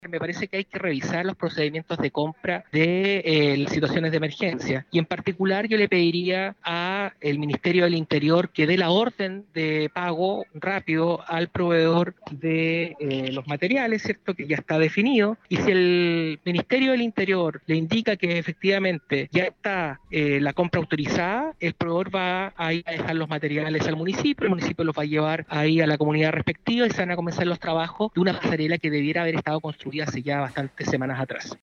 Me parece que hay que revisar los procedimientos de compra de las situaciones de emergencia. Y en particular yo le pediría al Ministerio del Interior que dé la orden de pago rápido al proveedor de los materiales, ¿cierto? Que ya está definido. Y si el Ministerio del Interior le indica que efectivamente ya está la compra autorizada, el proveedor va a ir a dejar los materiales al municipio, el municipio los va a llevar ahí a la comunidad respectiva y se van a comenzar los trabajos de una pasarela que debiera haber estado construida hace ya bastantes semanas atrás.